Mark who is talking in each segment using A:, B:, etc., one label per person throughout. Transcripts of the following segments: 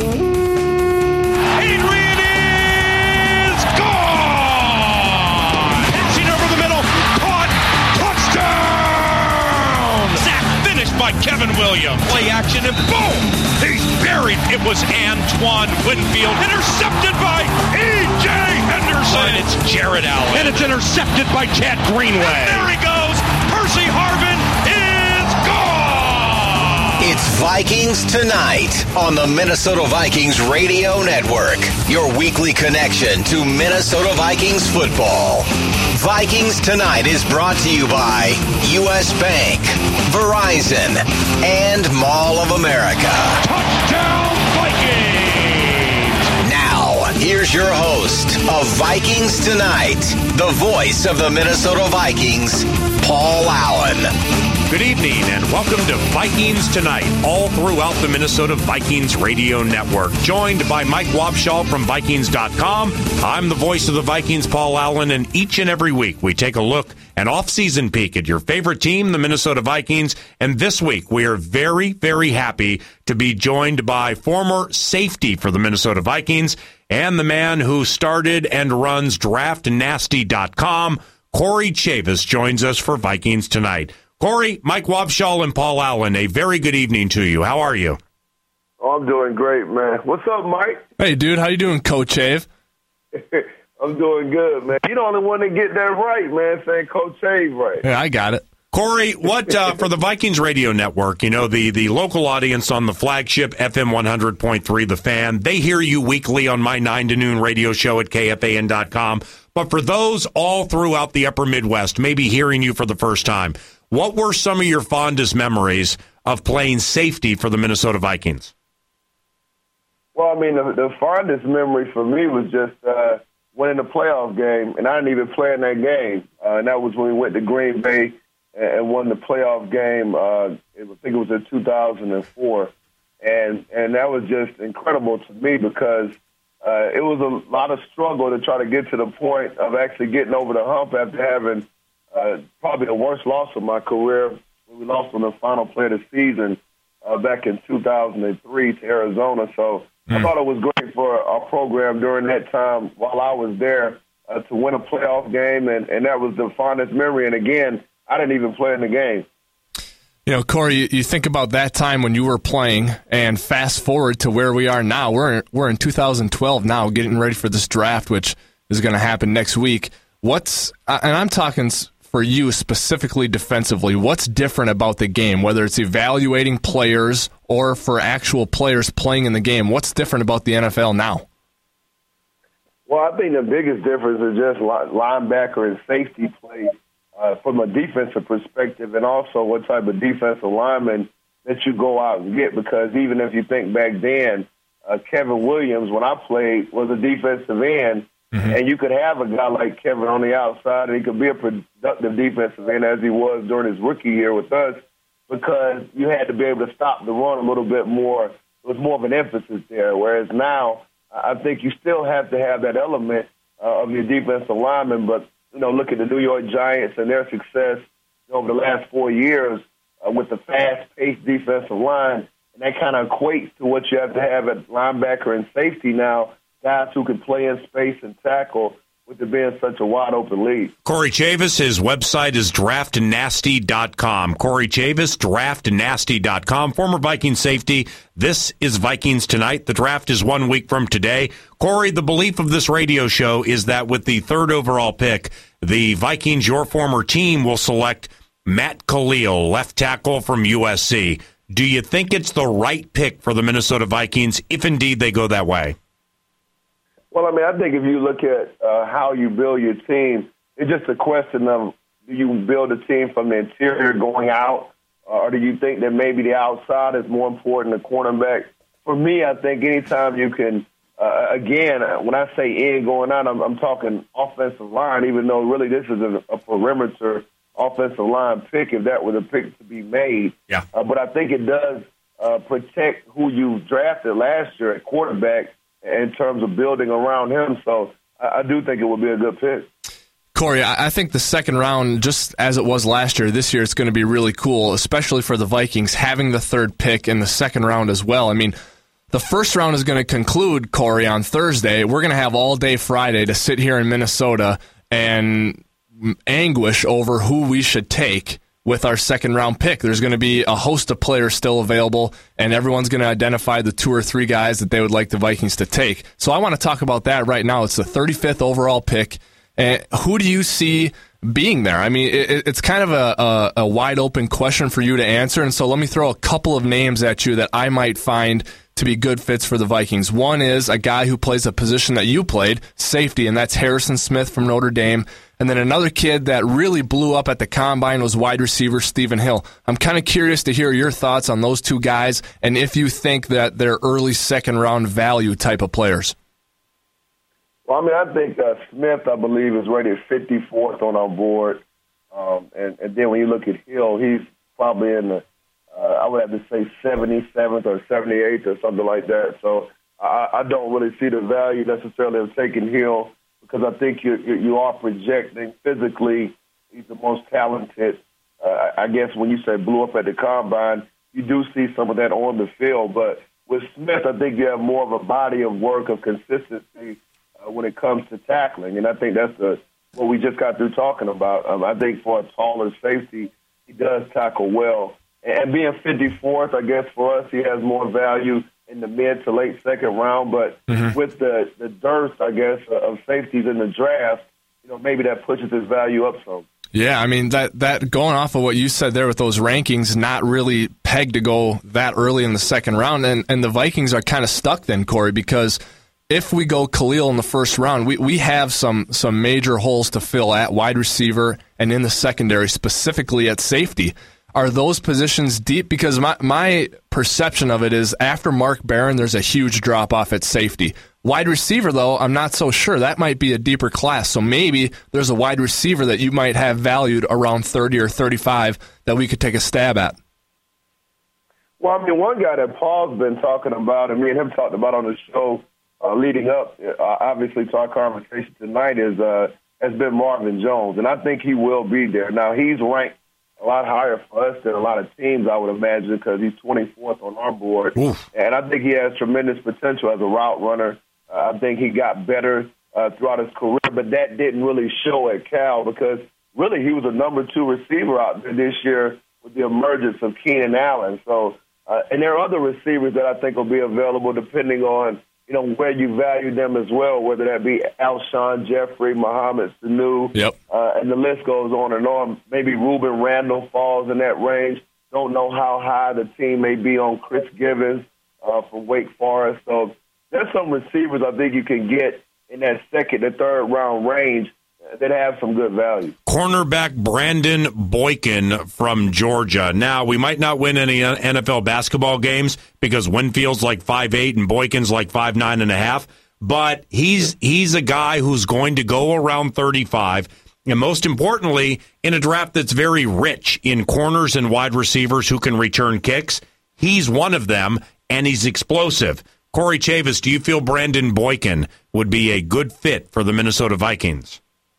A: Adrian is gone! Passing over the middle, caught, touchdown! Sack finished by Kevin Williams. Play action and boom! He's buried. It was Antoine Winfield. Intercepted by E.J. Henderson. And it's Jared Allen. And it's intercepted by Chad Greenway. And there he goes. Percy Harvin is gone!
B: It's Vikings Tonight on the Minnesota Vikings Radio Network. Your weekly connection to Minnesota Vikings football. Vikings Tonight is brought to you by U.S. Bank, Verizon, and Mall of America.
A: Touchdown Vikings!
B: Now, here's your host of Vikings Tonight, the voice of the Minnesota Vikings, Paul Allen.
A: Good evening and welcome to Vikings Tonight, all throughout the Minnesota Vikings Radio Network. Joined by Mike Wobschall from Vikings.com. I'm the voice of the Vikings, Paul Allen, and each and every week we take a look, an off-season peek at your favorite team, the Minnesota Vikings. And this week we are very, very happy to be joined by former safety for the Minnesota Vikings and the man who started and runs DraftNasty.com. Corey Chavis joins us for Vikings Tonight. Corey, Mike Wobschall, and Paul Allen, a very good evening to you. How are you?
C: Oh, I'm doing great, man. What's up, Mike?
D: Hey, dude. How you doing, Coach Ave?
C: I'm doing good, man. You're the only one that get that right, man, saying Coach Ave right.
D: Yeah, I got it.
A: Corey, what for the Vikings Radio Network, you know, the local audience on the flagship FM 100.3, The Fan, they hear you weekly on my 9 to noon radio show at KFAN.com. But for those all throughout the upper Midwest, maybe hearing you for the first time, what were some of your fondest memories of playing safety for the Minnesota Vikings?
C: Well, I mean, the fondest memory for me was just winning the playoff game, and I didn't even play in that game. And that was when we went to Green Bay and won the playoff game. I think it was in 2004. And that was just incredible to me because it was a lot of struggle to try to get to the point of actually getting over the hump after having probably the worst loss of my career when we lost on the final play of the season back in 2003 to Arizona. So I thought it was great for our program during that time while I was there to win a playoff game, and that was the fondest memory. And, again, I didn't even play in the game.
D: You know, Corey, you think about that time when you were playing and fast forward to where we are now. We're in 2012 now, getting ready for this draft, which is going to happen next week. And I'm talking for you specifically defensively, what's different about the game, whether it's evaluating players or for actual players playing in the game? What's different about the NFL now?
C: Well, I think the biggest difference is just linebacker and safety play from a defensive perspective, and also what type of defensive lineman that you go out and get, because even if you think back then, Kevin Williams, when I played, was a defensive end. And you could have a guy like Kevin on the outside, and he could be a productive defensive end as he was during his rookie year with us, because you had to be able to stop the run a little bit more. It was more of an emphasis there, whereas now I think you still have to have that element of your defensive lineman. But, you know, look at the New York Giants and their success over the last 4 years with the fast-paced defensive line, and that kind of equates to what you have to have at linebacker and safety now, guys who can play in space and tackle with it being such a wide-open league.
A: Corey Chavis, his website is DraftNasty.com. Corey Chavis, DraftNasty.com. Former Viking safety. This is Vikings Tonight. The draft is 1 week from today. Corey, the belief of this radio show is that with the third overall pick, the Vikings, your former team, will select Matt Kalil, left tackle from USC. Do you think it's the right pick for the Minnesota Vikings, if indeed they go that way?
C: Well, I mean, I think if you look at how you build your team, it's just a question of, do you build a team from the interior going out, or do you think that maybe the outside is more important than cornerback? For me, I think anytime you can, again, when I say in going out, I'm talking offensive line, even though really this is a perimeter offensive line pick, if that were the pick to be made.
A: Yeah.
C: But I think it does protect who you drafted last year at quarterback in terms of building around him. So I do think it would be a good pick.
D: Corey, I think the second round, just as it was last year, this year it's going to be really cool, especially for the Vikings, having the third pick in the second round as well. I mean, the first round is going to conclude, Corey, on Thursday. We're going to have all day Friday to sit here in Minnesota and anguish over who we should take with our second round pick. There's going to be a host of players still available, and everyone's going to identify the 2 or 3 guys that they would like the Vikings to take. So I want to talk about that right now. It's the 35th overall pick. Who do you see being there? I mean, it's kind of a wide open question for you to answer, and so let me throw a couple of names at you that I might find to be good fits for the Vikings. One is a guy who plays a position that you played, safety, and that's Harrison Smith from Notre Dame. And then another kid that really blew up at the Combine was wide receiver Stephen Hill. I'm kind of curious to hear your thoughts on those 2 guys and if you think that they're early second-round value type of players.
C: Well, I mean, I think Smith, I believe, is rated 54th on our board. And then when you look at Hill, he's probably in the, I would have to say 77th or 78th or something like that. So I don't really see the value necessarily of taking Hill because I think you are projecting physically he's the most talented. I guess when you say blew up at the Combine, you do see some of that on the field. But with Smith, I think you have more of a body of work of consistency when it comes to tackling. And I think that's what we just got through talking about. I think for a taller safety, he does tackle well. And being 54th, I guess for us, he has more value in the mid to late second round. But with the dearth, I guess, of safeties in the draft, maybe that pushes his value up some.
D: Yeah, I mean, that going off of what you said there with those rankings, not really pegged to go that early in the second round. And the Vikings are kind of stuck then, Corey, because if we go Khalil in the first round, we have some major holes to fill at wide receiver and in the secondary, specifically at safety. Are those positions deep? Because my perception of it is after Mark Barron, there's a huge drop-off at safety. Wide receiver, though, I'm not so sure. That might be a deeper class. So maybe there's a wide receiver that you might have valued around 30 or 35 that we could take a stab at.
C: Well, I mean, one guy that Paul's been talking about, and me and him talked about on the show leading up, obviously, to our conversation tonight has been Marvin Jones. And I think he will be there. Now, he's ranked a lot higher for us than a lot of teams, I would imagine, because he's 24th on our board. Oof. And I think he has tremendous potential as a route runner. I think he got better throughout his career, but that didn't really show at Cal because really he was a number 2 receiver out there this year with the emergence of Keenan Allen. So, and there are other receivers that I think will be available depending on where you value them as well, whether that be Alshon Jeffrey, Mohamed Sanu, and the list goes on and on. Maybe Ruben Randall falls in that range. Don't know how high the team may be on Chris Givens from Wake Forest. So there's some receivers I think you can get in that second and third round range that have some good value.
A: Cornerback Brandon Boykin from Georgia. Now, we might not win any NFL basketball games because Winfield's like 5'8" and Boykin's like 5'9.5", but he's a guy who's going to go around 35, and most importantly, in a draft that's very rich in corners and wide receivers who can return kicks. He's one of them, and he's explosive. Corey Chavis, do you feel Brandon Boykin would be a good fit for the Minnesota Vikings?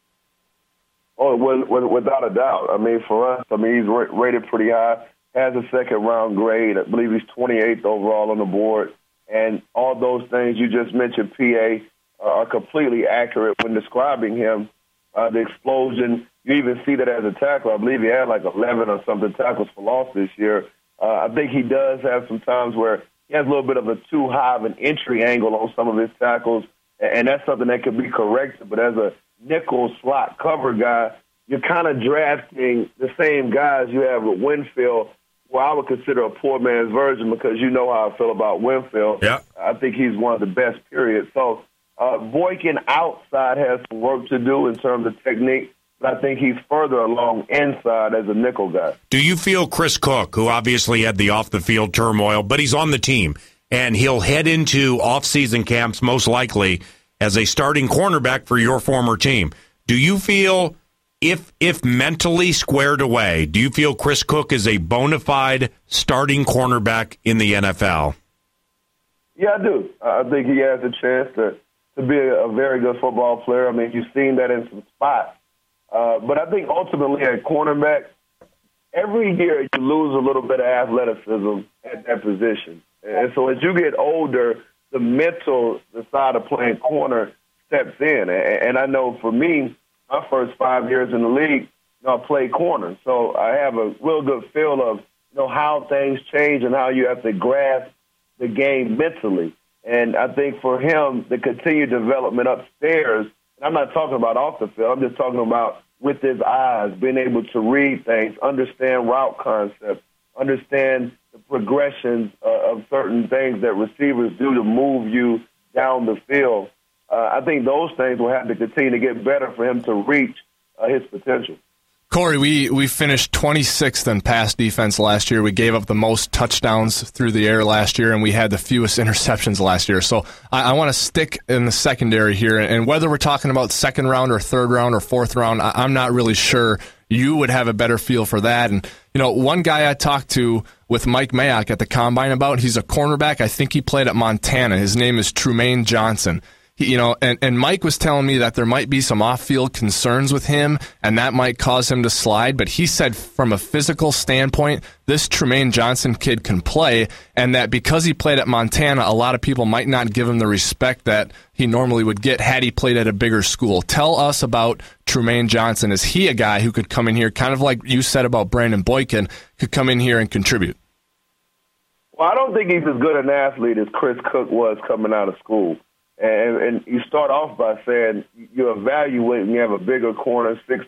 C: Oh, without a doubt. I mean, for us, he's rated pretty high, has a second-round grade. I believe he's 28th overall on the board. And all those things you just mentioned, PA, are completely accurate when describing him. The explosion, you even see that as a tackler. I believe he had like 11 or something tackles for loss this year. I think he does have some times where he has a little bit of a too high of an entry angle on some of his tackles, and that's something that could be corrected. But as a nickel slot cover guy, you're kind of drafting the same guys you have with Winfield, where I would consider a poor man's version because you know how I feel about Winfield.
A: Yeah.
C: I think he's one of the best, period. So Boykin outside has some work to do in terms of technique, but I think he's further along inside as a nickel guy.
A: Do you feel Chris Cook, who obviously had the off-the-field turmoil, but he's on the team, and he'll head into off-season camps most likely as a starting cornerback for your former team. Do you feel, if mentally squared away, do you feel Chris Cook is a bona fide starting cornerback in the NFL?
C: Yeah, I do. I think he has a chance to be a very good football player. I mean, you've seen that in some spots. But I think ultimately at cornerback, every year you lose a little bit of athleticism at that position. And so as you get older, the mental side of playing corner steps in. And I know for me, my first 5 years in the league, I played corner. So I have a real good feel of, how things change and how you have to grasp the game mentally. And I think for him, the continued development upstairs, and I'm not talking about off the field, I'm just talking about with his eyes, being able to read things, understand route concepts, understand the progressions of certain things that receivers do to move you down the field. I think those things will have to continue to get better for him to reach his potential.
D: Corey, we finished 26th in pass defense last year. We gave up the most touchdowns through the air last year, and we had the fewest interceptions last year. So I want to stick in the secondary here, and whether we're talking about second round or third round or fourth round, I'm not really sure. You would have a better feel for that. And, one guy I talked to with Mike Mayock at the Combine about, he's a cornerback. I think he played at Montana. His name is Trumaine Johnson. And Mike was telling me that there might be some off-field concerns with him, and that might cause him to slide. But he said from a physical standpoint, this Trumaine Johnson kid can play, and that because he played at Montana, a lot of people might not give him the respect that he normally would get had he played at a bigger school. Tell us about Trumaine Johnson. Is he a guy who could come in here, kind of like you said about Brandon Boykin, could come in here and contribute?
C: Well, I don't think he's as good an athlete as Chris Cook was coming out of school. And you start off by saying you evaluate when you have a bigger corner, 6'2",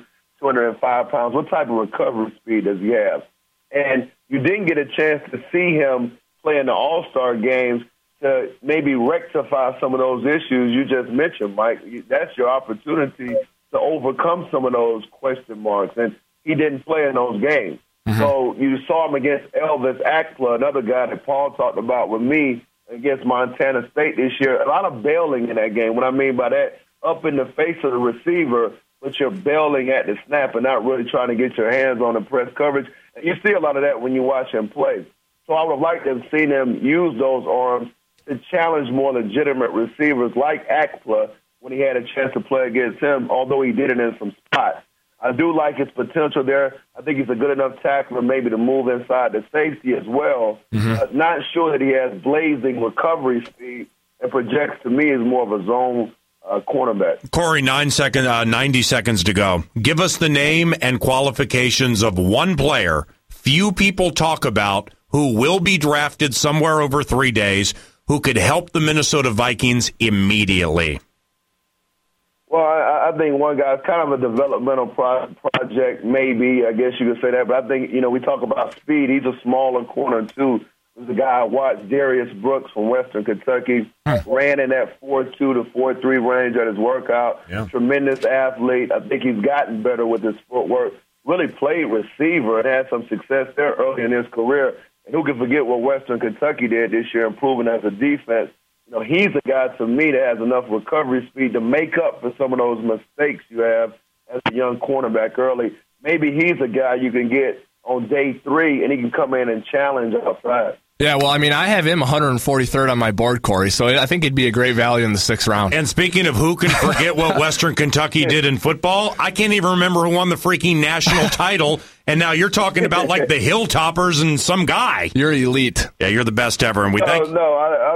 C: 205 pounds. What type of recovery speed does he have? And you didn't get a chance to see him play in the All-Star games to maybe rectify some of those issues you just mentioned, Mike. That's your opportunity to overcome some of those question marks. And he didn't play in those games. Mm-hmm. So you saw him against Elvis Akpla, another guy that Paul talked about with me, against Montana State this year. A lot of bailing in that game. What I mean by that, up in the face of the receiver, but you're bailing at the snap and not really trying to get your hands on the press coverage. And you see a lot of that when you watch him play. So I would like to have seen him use those arms to challenge more legitimate receivers like Akpla when he had a chance to play against him, although he did it in some spots. I do like his potential there. I think he's a good enough tackler maybe to move inside the safety as well. Mm-hmm. Not sure that he has blazing recovery speed and projects to me as more of a zone cornerback.
A: Corey, 90 seconds to go. Give us the name and qualifications of one player few people talk about who will be drafted somewhere over 3 days who could help the Minnesota Vikings immediately.
C: Well, I think one guy is kind of a developmental project, maybe. I guess you could say that. But I think, we talk about speed. He's a smaller corner, too. There's a guy I watched, Darius Brooks from Western Kentucky, ran in that 4.2 to 4.3 range at his workout. Yeah. Tremendous athlete. I think he's gotten better with his footwork. Really played receiver and had some success there early in his career. And who can forget what Western Kentucky did this year, improving as a defense. He's a guy to me that has enough recovery speed to make up for some of those mistakes you have as a young cornerback early. Maybe he's a guy you can get on day 3 and he can come in and challenge outside.
D: Yeah, well, I have him 143rd on my board, Corey, so I think he'd be a great value in the 6th round.
A: And speaking of who can forget what Western Kentucky did in football, I can't even remember who won the freaking national title, and now you're talking about like the Hilltoppers and some guy.
D: You're elite.
A: Yeah, you're the best ever, and we thank you.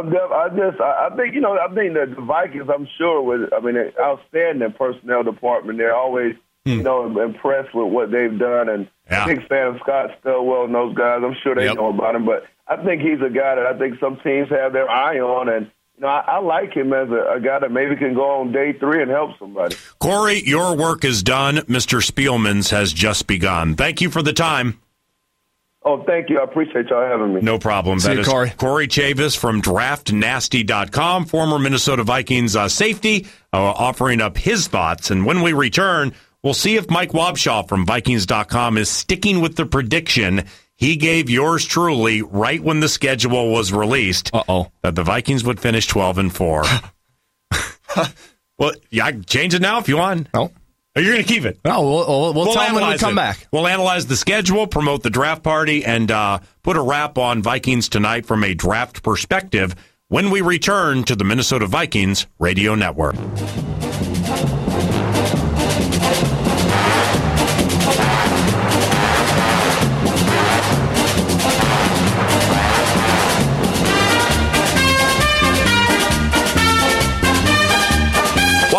C: I think the Vikings, I'm sure, with outstanding personnel department. They're always impressed with what they've done, and big fan of Scott Stilwell and those guys. I'm sure they know about him, but I think he's a guy that I think some teams have their eye on, and I like him as a guy that maybe can go on day 3 and help somebody.
A: Corey, your work is done. Mr. Spielman's has just begun. Thank you for the time.
C: Oh, thank you. I appreciate y'all having me.
A: No problem.
D: See you, Corey.
A: Corey Chavis from DraftNasty.com, former Minnesota Vikings safety, offering up his thoughts. And when we return, we'll see if Mike Wobschall from Vikings.com is sticking with the prediction he gave yours truly right when the schedule was released that the Vikings would finish 12-4. Well, yeah, change it now if you want.
D: No.
A: Or you're going to keep it?
D: No, we'll tell them when we come back.
A: We'll analyze the schedule, promote the draft party, and put a wrap on Vikings tonight from a draft perspective when we return to the Minnesota Vikings Radio Network.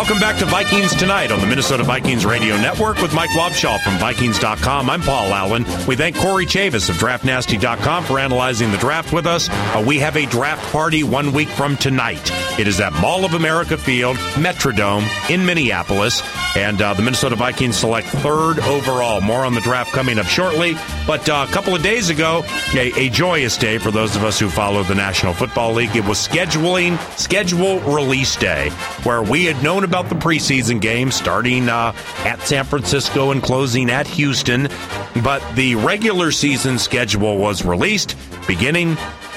A: Welcome back to Vikings Tonight on the Minnesota Vikings Radio Network with Mike Wobschall from Vikings.com. I'm Paul Allen. We thank Corey Chavis of DraftNasty.com for analyzing the draft with us. We have a draft party 1 week from tonight. It is at Mall of America Field, Metrodome in Minneapolis. And the Minnesota Vikings select 3rd overall. More on the draft coming up shortly. But a couple of days ago, a joyous day for those of us who follow the National Football League. It was schedule release day, where we had known about the preseason game starting at San Francisco and closing at Houston. But the regular season schedule was released beginning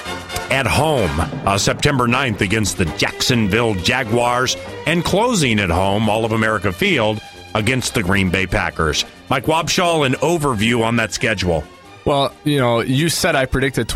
A: at home September 9th against the Jacksonville Jaguars and closing at home, Mall of America Field, against the Green Bay Packers. Mike Wobschall, an overview on that schedule.
D: Well, you said I predicted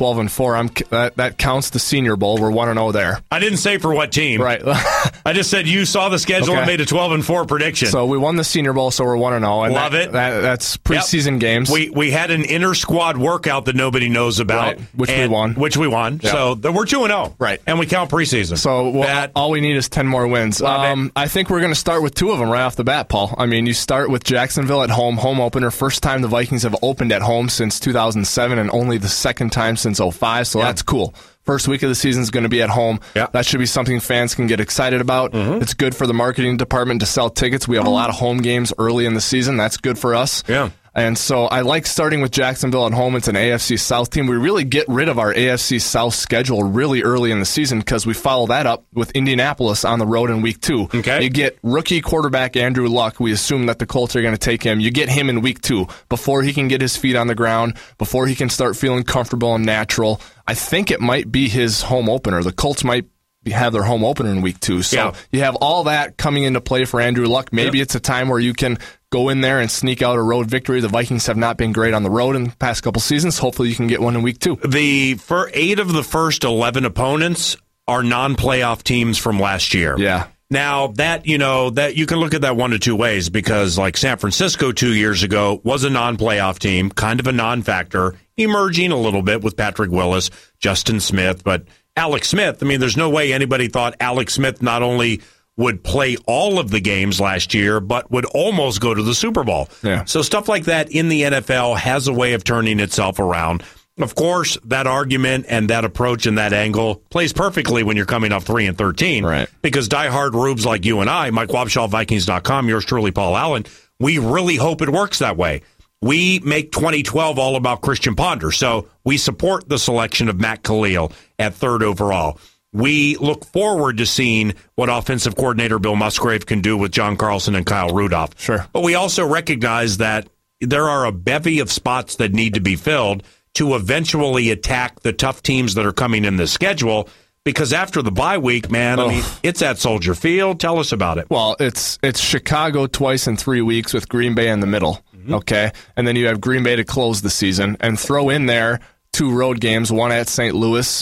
D: 12-4. That counts the Senior Bowl. We're 1-0 there.
A: I didn't say for what team.
D: Right.
A: I just said you saw the schedule and made a 12-4 prediction.
D: So we won the Senior Bowl, so we're 1-0.
A: Love it.
D: That's preseason games.
A: We had an inter-squad workout that nobody knows about.
D: Right. Which we won.
A: Yep. So we're 2-0.
D: Right.
A: And we count preseason.
D: So all we need is 10 more wins. I think we're going to start with 2 of them right off the bat, Paul. I mean, you start with Jacksonville at home opener. First time the Vikings have opened at home since 2007 and only the second time since 2005, so that's cool. First week of the season is going to be at home. Yep. That should be something fans can get excited about. Mm-hmm. It's good for the marketing department to sell tickets. We have a lot of home games early in the season. That's good for us.
A: Yeah.
D: And so I like starting with Jacksonville at home. It's an AFC South team. We really get rid of our AFC South schedule really early in the season because we follow that up with Indianapolis on the road in week 2.
A: Okay.
D: You get rookie quarterback Andrew Luck. We assume that the Colts are going to take him. You get him in week 2 before he can get his feet on the ground, before he can start feeling comfortable and natural. I think it might be his home opener. The Colts might have their home opener in week 2. So you have all that coming into play for Andrew Luck. Maybe it's a time where you can go in there and sneak out a road victory. The Vikings have not been great on the road in the past couple seasons. Hopefully you can get one in week 2.
A: For 8 of the first 11 opponents are non-playoff teams from last year.
D: Yeah.
A: Now that you can look at that one of 2 ways, because like San Francisco 2 years ago was a non-playoff team, kind of a non-factor, emerging a little bit with Patrick Willis, Justin Smith, but Alex Smith. I mean, there's no way anybody thought Alex Smith not only would play all of the games last year, but would almost go to the Super Bowl.
D: Yeah.
A: So stuff like that in the NFL has a way of turning itself around. Of course, that argument and that approach and that angle plays perfectly when you're coming off 3-13.
D: Right.
A: Because diehard rubes like you and I, Mike Wobschall, Vikings.com, yours truly, Paul Allen, we really hope it works that way. We make 2012 all about Christian Ponder, so we support the selection of Matt Khalil at 3rd overall. We look forward to seeing what offensive coordinator Bill Musgrave can do with John Carlson and Kyle Rudolph.
D: Sure.
A: But we also recognize that there are a bevy of spots that need to be filled to eventually attack the tough teams that are coming in the schedule. Because after the bye week, man, I mean, it's at Soldier Field. Tell us about it.
D: Well, it's Chicago twice in 3 weeks with Green Bay in the middle, okay? And then you have Green Bay to close the season and throw in there 2 road games, one at St. Louis,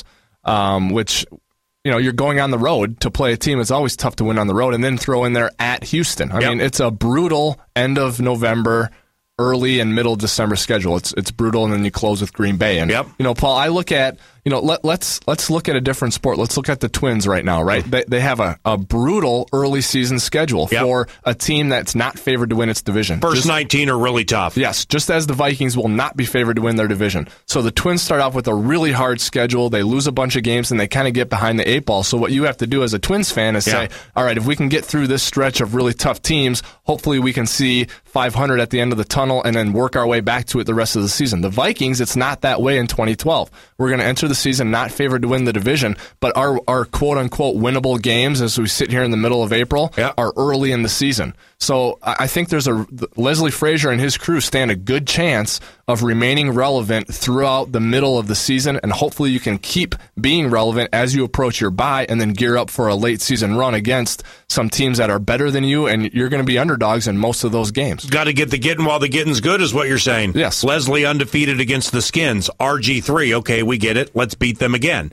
D: which, you're going on the road to play a team. It's always tough to win on the road, and then throw in there at Houston. I mean, it's a brutal end of November, early and middle December schedule. It's brutal, and then you close with Green Bay. And Paul, I look at let's look at a different sport. Let's look at the Twins right now. Right, they have a brutal early season schedule for a team that's not favored to win its division.
A: First 19 are really tough.
D: Yes, just as the Vikings will not be favored to win their division. So the Twins start off with a really hard schedule. They lose a bunch of games, and they kind of get behind the 8 ball. So what you have to do as a Twins fan is say, all right, if we can get through this stretch of really tough teams, hopefully we can see 500 at the end of the tunnel and then work our way back to it the rest of the season. The Vikings, it's not that way in 2012. We're going to enter the season not favored to win the division, but our quote-unquote winnable games as we sit here in the middle of April are early in the season. So I think there's Leslie Frazier and his crew stand a good chance of remaining relevant throughout the middle of the season, and hopefully you can keep being relevant as you approach your bye and then gear up for a late season run against some teams that are better than you, and you're going to be underdogs in most of those games.
A: Got to get the getting while the getting's good is what you're saying.
D: Yes.
A: Leslie undefeated against the Skins. RG3, okay, we get it. Let's beat them again.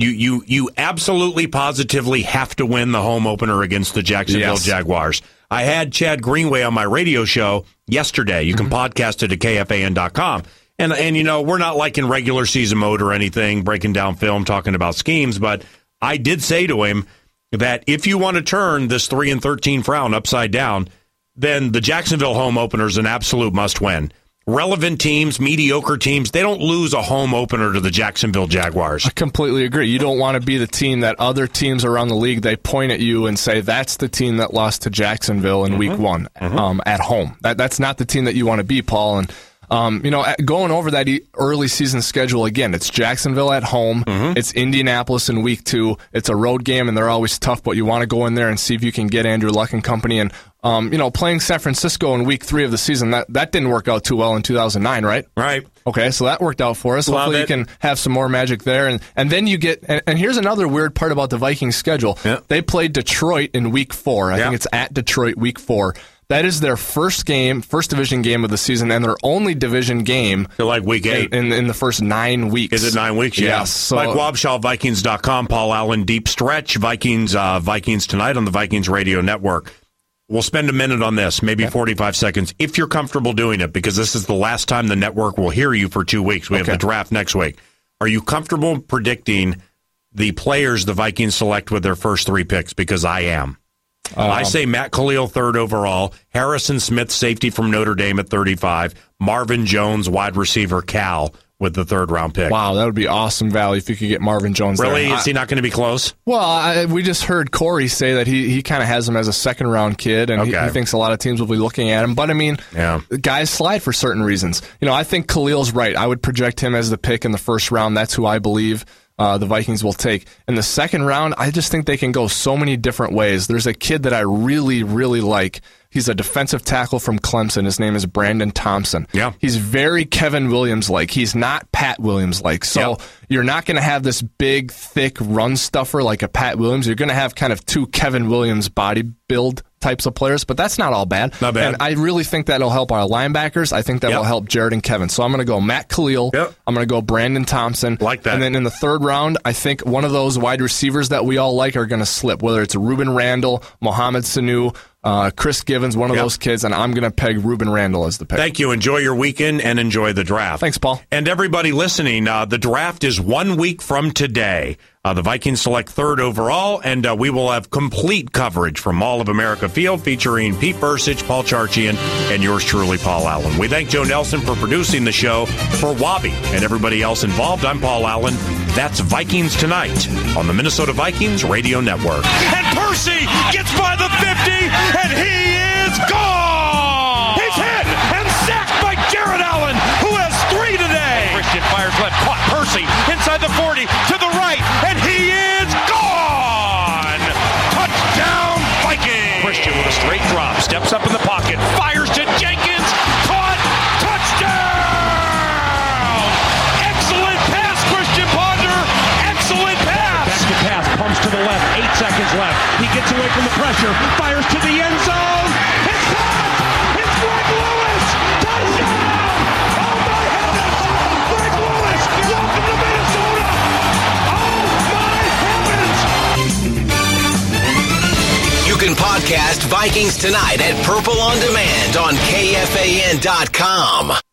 A: You absolutely positively have to win the home opener against the Jacksonville Jaguars. I had Chad Greenway on my radio show yesterday. You can podcast it at KFAN.com. And we're not like in regular season mode or anything, breaking down film, talking about schemes, but I did say to him, that if you want to turn this 3-13 frown upside down, then the Jacksonville home opener is an absolute must-win. Relevant teams, mediocre teams, they don't lose a home opener to the Jacksonville Jaguars.
D: I completely agree. You don't want to be the team that other teams around the league, they point at you and say, that's the team that lost to Jacksonville in week one at home. That's not the team that you want to be, Paul. And going over that early season schedule again, it's Jacksonville at home, it's Indianapolis in week 2, it's a road game, and they're always tough, but you want to go in there and see if you can get Andrew Luck and company. And playing San Francisco in week 3 of the season, that didn't work out too well in 2009, right?
A: Right.
D: Okay, so that worked out for us. Hopefully you can have some more magic there. And then you get, and here's another weird part about the Vikings schedule. Yeah. They played Detroit in week 4. I think it's at Detroit week 4. That is their first division game of the season, and their only division game.
A: Like week 8.
D: In the first 9 weeks.
A: Is it 9 weeks? Yeah.
D: Yes. So,
A: Mike Wobschall, Vikings.com, Paul Allen, Deep Stretch, Vikings tonight on the Vikings Radio Network. We'll spend a minute on this, maybe 45 seconds, if you're comfortable doing it, because this is the last time the network will hear you for 2 weeks. We have the draft next week. Are you comfortable predicting the players the Vikings select with their first 3 picks? Because I am. I say Matt Khalil 3rd overall, Harrison Smith, safety from Notre Dame at 35, Marvin Jones, wide receiver, Cal, with the 3rd round pick.
D: Wow, that would be awesome value if you could get Marvin Jones
A: Really?
D: there.
A: Is he not going to be close?
D: Well, we just heard Corey say that he kind of has him as a 2nd round kid, and he thinks a lot of teams will be looking at him. But, I mean, guys slide for certain reasons. I think Khalil's right. I would project him as the pick in the 1st round. That's who I believe the Vikings will take. In the 2nd round, I just think they can go so many different ways. There's a kid that I really, really like. He's a defensive tackle from Clemson. His name is Brandon Thompson. Yeah. He's very Kevin Williams-like. He's not Pat Williams-like. So you're not going to have this big, thick run stuffer like a Pat Williams. You're going to have kind of 2 Kevin Williams body build types of players, but that's not all bad.
A: Not bad.
D: And I really think that'll help our linebackers. I think that will help Jared and Kevin. So I'm going to go Matt Khalil. I'm going to go Brandon Thompson.
A: Like that.
D: And then in the 3rd round, I think one of those wide receivers that we all like are going to slip, whether it's Ruben Randall, Mohamed Sanu, Chris Givens, one of those kids, and I'm going to peg Ruben Randall as the pick.
A: Thank you. Enjoy your weekend and enjoy the draft.
D: Thanks, Paul.
A: And everybody listening, the draft is 1 week from today. The Vikings select 3rd overall, and we will have complete coverage from Mall of America Field featuring Pete Bursich, Paul Charchian, and yours truly, Paul Allen. We thank Joe Nelson for producing the show. For Wabi and everybody else involved, I'm Paul Allen. That's Vikings Tonight on the Minnesota Vikings Radio Network.
E: And Percy gets by the 50, and he is gone! He's hit and sacked by Jared Allen, who has 3 today. Christian fires left, caught Percy inside the 40 to the right, and he is gone! Touchdown, Vikings! Christian with a straight drop, steps up in the pocket, fires to Jenkins, caught, touchdown! Excellent pass, Christian Ponder, excellent pass! Back to pass, pumps to the left, 8 seconds left. He gets away from the pressure, fires to the end zone. It's caught! It's Greg Lewis! Touchdown! Oh my heavens! Greg Lewis! Welcome to Minnesota! Oh my heavens!
B: You can podcast Vikings Tonight at Purple On Demand on KFAN.com.